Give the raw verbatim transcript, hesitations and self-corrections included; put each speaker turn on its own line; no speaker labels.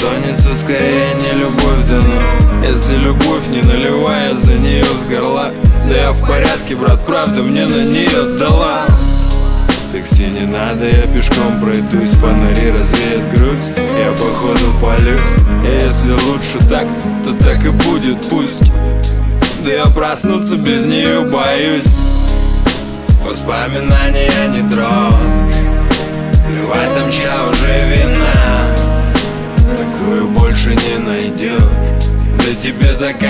бессонница скорее не любовь дано. Если любовь не наливая за нее с горла, да я в порядке, брат, правда мне на нее дала. Такси не надо, я пешком пройдусь, фонари развеют грусть, я походу палюсь. И если лучше так, то так и будет, пусть. Да я проснуться без нее боюсь. Воспоминания не трожь, плевать там чья уже вина, такую больше не найдешь. Да тебе такая